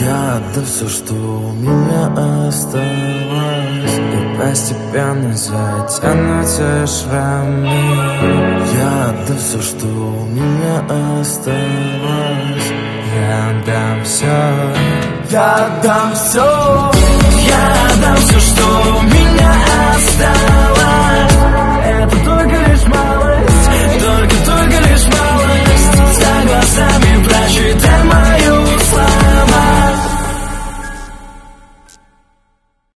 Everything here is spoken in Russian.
Я отдам все, что у меня осталось, и постепенно затянутся шрамы. Я отдам все, что у меня осталось. Я отдам все. Я отдам все. Я отдам все, что у меня осталось.